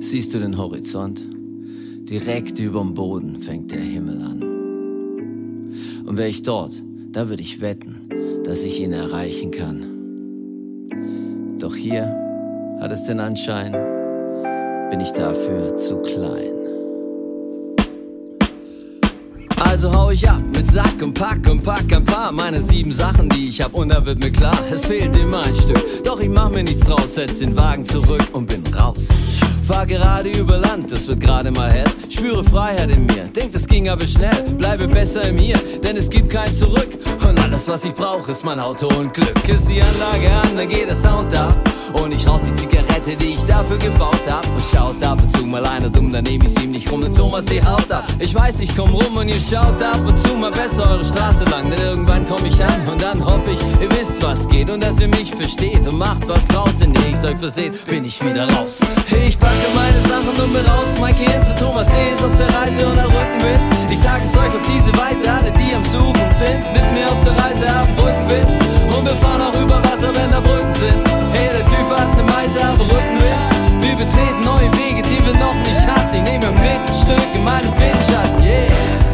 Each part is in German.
Siehst du den Horizont? Direkt überm Boden fängt der Himmel an. Und wär ich dort, da würde ich wetten, dass ich ihn erreichen kann. Doch hier hat es den Anschein, bin ich dafür zu klein. Also hau ich ab mit Sack und pack ein paar meine 7 Sachen, die ich hab, und da wird mir klar, es fehlt immer ein Stück. Doch ich mach mir nichts draus, setz den Wagen zurück und bin raus. Fahr gerade über Land, es wird gerade mal hell. Spüre Freiheit in mir, denk, das ging aber schnell. Bleibe besser im Hier, denn es gibt kein Zurück. Und alles, was ich brauch, ist mein Auto und Glück. Ist die Anlage an, dann geht der Sound ab. Und ich rauch die Zigarette, die ich dafür gebaut hab. Und schaut ab und zu mal einer dumm, dann nehm ich's ihm nicht rum, denn Thomas die Haut ab. Ich weiß, ich komm rum und ihr schaut ab und zu mal besser eure Straße lang. Denn irgendwann komm ich an und dann hoffe ich, ihr wisst, was geht. Und dass ihr mich versteht und macht was draus. Denn ehe ich's euch verseht, bin ich wieder raus. Ich packe meine Sachen und bin raus. Mein Kind zu Thomas D. ist auf der Reise und am Rückenwind. Ich sag es euch auf diese Weise, alle die am Suchen sind, mit mir auf der Reise haben Rückenwind. Und wir fahren auch über Wasser, wenn da Brücken sind. Hey, der Typ hat ne Meise, aber Rückenwind. Wir betreten neue Wege, die wir noch nicht hatten. Ich nehme mit ein Stück in meinem Windschatten, yeah.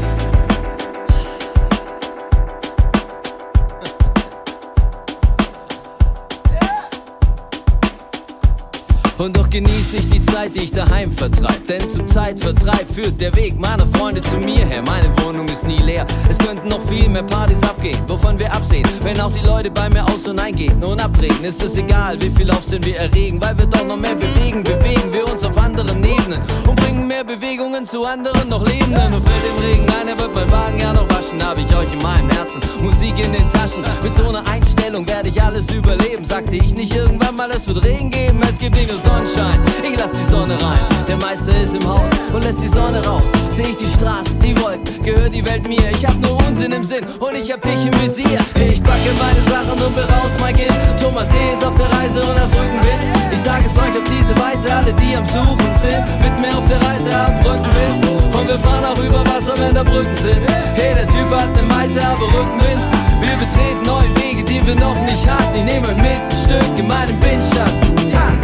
Und doch genieße ich die Zeit, die ich daheim vertreib. Denn zum Zeitvertreib führt der Weg meiner Freunde zu mir her. Meine Wohnung ist nie leer, es könnten noch viel mehr Partys abgehen, wovon wir absehen, wenn auch die Leute bei mir aus und eingehen und abtreten. Ist es egal, wie viel Aufsehen wir erregen, weil wir doch noch mehr bewegen. Bewegen wir uns auf anderen Ebenen und bringen mehr Bewegungen zu anderen noch Lebenden. Und für den Regen einer wird mein Wagen ja noch waschen. Hab ich euch in meinem Herzen, Musik in den Taschen. Mit so einer Einstellung werde ich alles überleben. Sagte ich nicht irgendwann mal, es wird Regen geben? Es gibt nicht nur Sonnenschein, ich lass die Sonne rein. Der Meister ist im Haus und lässt die Sonne raus. Seh ich die Straßen, die Wolken, gehört die Welt mir. Ich hab nur Unsinn im Sinn und ich hab dich im Visier. Ich packe meine Sachen und bin raus, mein Kind. Thomas D. ist auf der Reise und auf Rückenwind. Ich sag es euch auf diese Weise, alle die am Suchen sind, mit mir auf der Reise haben Rückenwind. Und wir fahren auch über Wasser, wenn da Brücken sind. Hey, der Typ hat ne Meise, aber Rückenwind. Wir betreten neue Wege, die wir noch nicht hatten. Ich nehme mit ein Stück in meinem Windschatten, ja.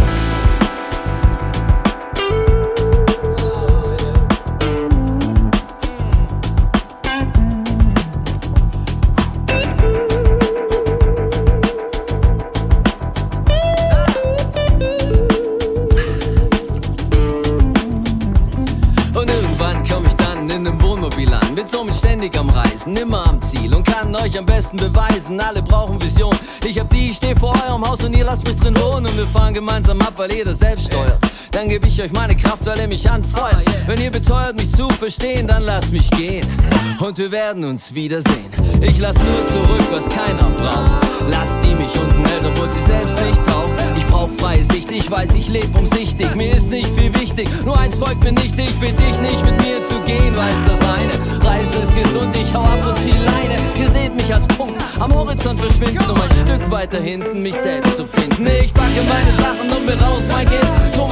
Am Reisen, immer am Ziel und kann euch am besten beweisen, alle brauchen Vision. Ich hab die, ich steh vor eurem Haus und ihr lasst mich drin wohnen und wir fahren gemeinsam ab, weil ihr das selbst steuert. Dann geb ich euch meine Kraft, weil ihr mich anfeuert. Wenn ihr beteuert, mich zu verstehen, dann lasst mich gehen und wir werden uns wiedersehen. Ich lass nur zurück, was keiner braucht. Lasst die mich unten hält, obwohl sie selbst nicht taucht. Ich brauch freie Sicht, ich weiß, ich leb umsichtig. Mir ist nicht viel wichtig, nur eins folgt mir nicht. Ich bitte dich nicht mit mir zu gehen, weil's das eine. Reisen ist gesund, ich hau ab und zieh Leine. Ihr seht mich als Punkt am Horizont verschwinden, um ein Stück weiter hinten mich selbst zu finden. Ich packe meine Sachen und bin raus, mein Kind.